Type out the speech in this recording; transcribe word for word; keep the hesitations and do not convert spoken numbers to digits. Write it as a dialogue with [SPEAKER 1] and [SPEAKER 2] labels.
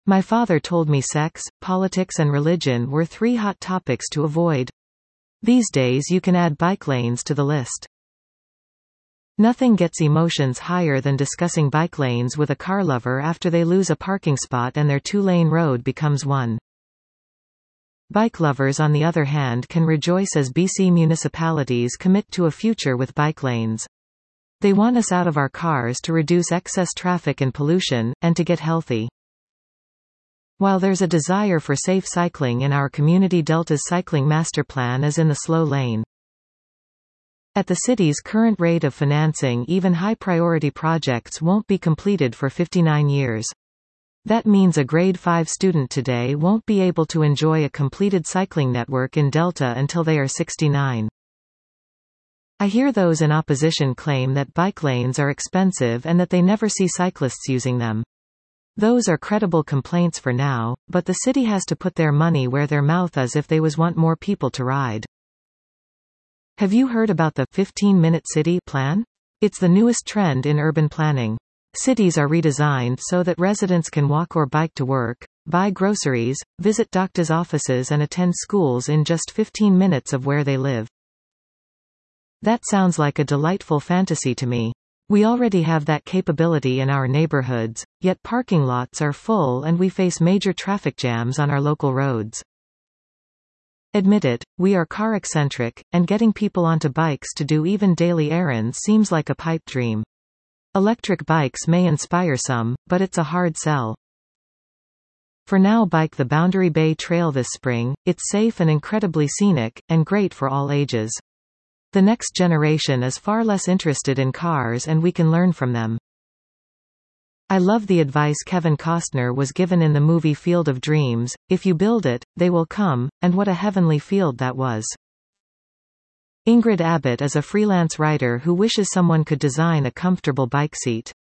[SPEAKER 1] My father told me sex, politics and religion were three hot topics to avoid. These days you can add bike lanes to the list. Nothing gets emotions higher than discussing bike lanes with a car lover after they lose a parking spot and their two-lane road becomes one. Bike lovers, on the other hand, can rejoice as B C municipalities commit to a future with bike lanes. They want us out of our cars to reduce excess traffic and pollution, and to get healthy. While there's a desire for safe cycling in our community, Delta's cycling master plan is in the slow lane. At the city's current rate of financing, even high-priority projects won't be completed for fifty-nine years. That means a grade five student today won't be able to enjoy a completed cycling network in Delta until they are sixty-nine. I hear those in opposition claim that bike lanes are expensive and that they never see cyclists using them. Those are credible complaints for now, but the city has to put their money where their mouth is if they was want more people to ride. Have you heard about the fifteen-minute city plan? It's the newest trend in urban planning. Cities are redesigned so that residents can walk or bike to work, buy groceries, visit doctors' offices and attend schools in just fifteen minutes of where they live. That sounds like a delightful fantasy to me. We already have that capability in our neighborhoods, yet parking lots are full and we face major traffic jams on our local roads. Admit it, we are car-eccentric, and getting people onto bikes to do even daily errands seems like a pipe dream. Electric bikes may inspire some, but it's a hard sell. For now, bike the Boundary Bay Trail this spring. It's safe and incredibly scenic, and great for all ages. The next generation is far less interested in cars and we can learn from them. I love the advice Kevin Costner was given in the movie Field of Dreams: if you build it, they will come, and what a heavenly field that was. Ingrid Abbott is a freelance writer who wishes someone could design a comfortable bike seat.